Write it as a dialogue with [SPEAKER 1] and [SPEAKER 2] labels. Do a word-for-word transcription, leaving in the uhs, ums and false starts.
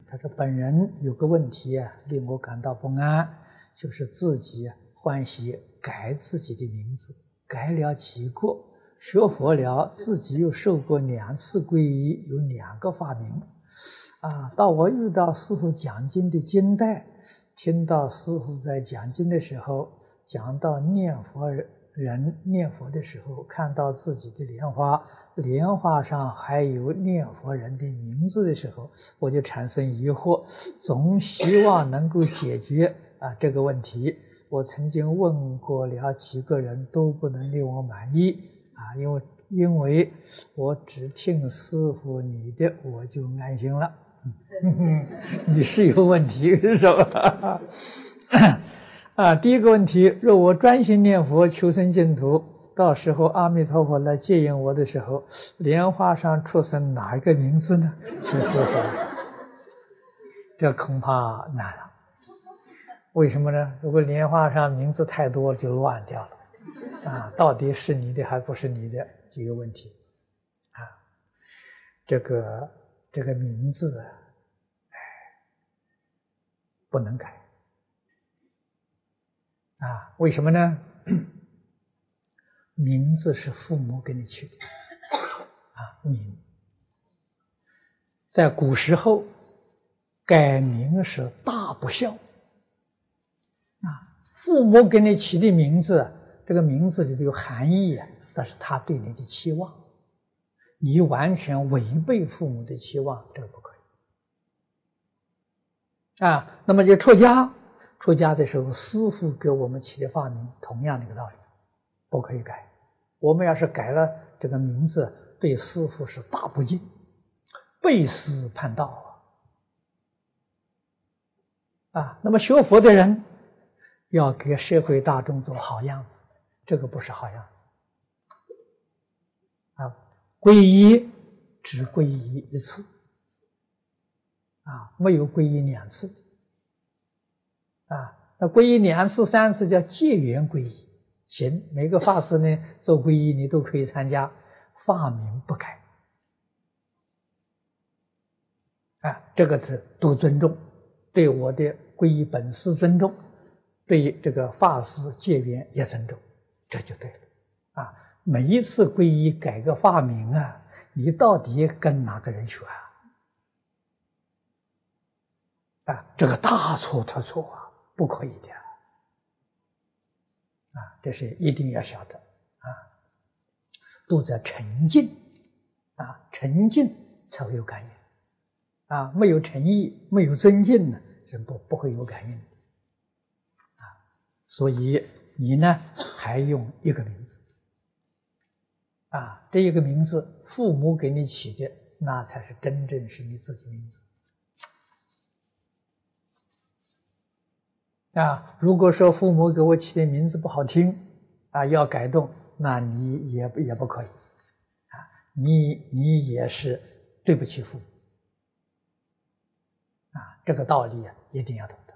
[SPEAKER 1] 他说本人有个问题啊，令我感到不安，就是自己欢喜改自己的名字，改了几个，学佛了，自己又受过两次皈依，有两个法名。啊，到我遇到师父讲经的经带，听到师父在讲经的时候讲到念佛人念佛的时候，看到自己的莲花，莲花上还有念佛人的名字的时候，我就产生疑惑，总希望能够解决啊这个问题。我曾经问过了几个人，都不能令我满意啊，因为因为我只听师父你的，我就安心了。你是有问题是吧？啊，第一个问题，若我专心念佛求生净土，到时候阿弥陀佛来接引我的时候，莲花上出生哪一个名字呢？求师父，这恐怕难了。为什么呢？如果莲花上名字太多，就乱掉了啊！到底是你的还不是你的，就有问题啊。这个这个名字，哎，不能改。啊，为什么呢？名字是父母给你取的，啊，名，在古时候改名是大不孝，啊，父母给你起的名字，这个名字里头有含义啊，那是他对你的期望，你完全违背父母的期望，这个不可以。啊，那么就出家。出家的时候，师父给我们起的法名，同样的一个道理，不可以改。我们要是改了这个名字，对师父是大不敬，背师叛道啊！啊，那么学佛的人要给社会大众做好样子，这个不是好样子啊！皈依只皈依一次啊，没有皈依两次。啊，那皈依两次、三次叫结缘皈依，行，每个法师呢做皈依，你都可以参加，法名不改。啊，这个是多尊重，对我的皈依本师尊重，对这个法师结缘也尊重，这就对了。啊，每一次皈依改个法名啊，你到底跟哪个人学啊？啊，这个大错特错啊！不可以的啊，这是一定要晓得啊，都在沉静啊，沉静才会有感应啊，没有诚意，没有尊敬呢，是不不会有感应的啊。所以你呢，还用一个名字啊，这一个名字父母给你起的，那才是真正是你自己名字。啊，如果说父母给我起的名字不好听，啊，要改动，那你也也不可以，啊，你你也是对不起父母，啊，这个道理啊，一定要懂。